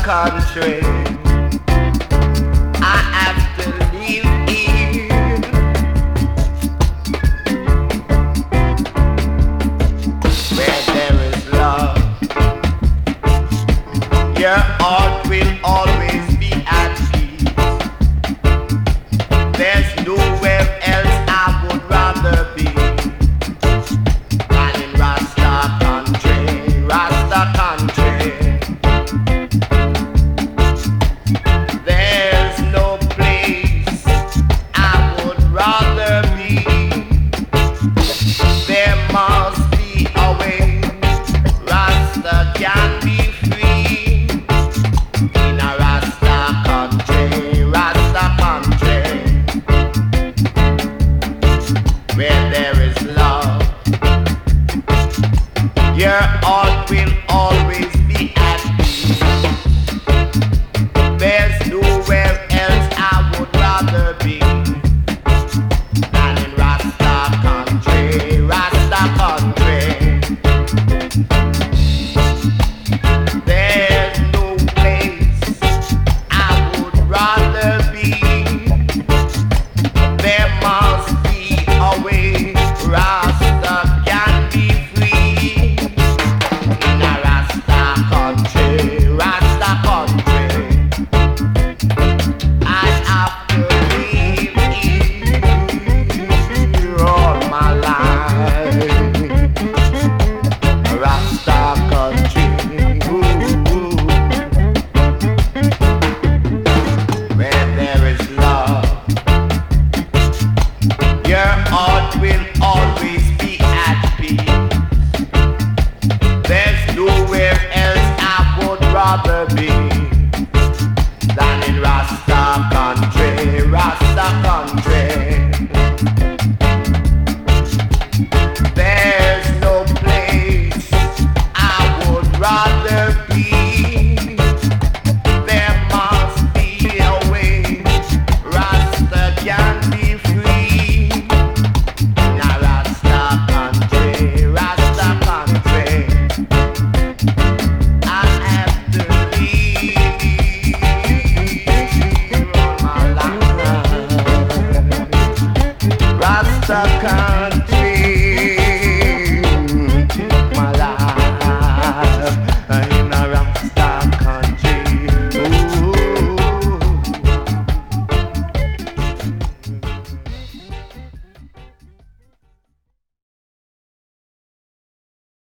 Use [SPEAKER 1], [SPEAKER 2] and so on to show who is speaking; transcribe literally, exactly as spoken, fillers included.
[SPEAKER 1] country. I have to live here. Where there is love, your heart will always be at peace. There's nowhere else I would rather be than in Rasta country, Rasta country. There's no place I would rather be. There must be a way Rasta can be free. In a Rasta country, Rasta country, where there is love, your heart will always be at peace. There's nowhere else I would rather be than in Rasta country, Rasta country. There's no place I would rather be. There must be a way Rasta can be free. In a Rasta country, Rasta country, I have to live here all my life. Rasta country, ooh, where there is love, your heart will always be at peace. There's nowhere else I would rather be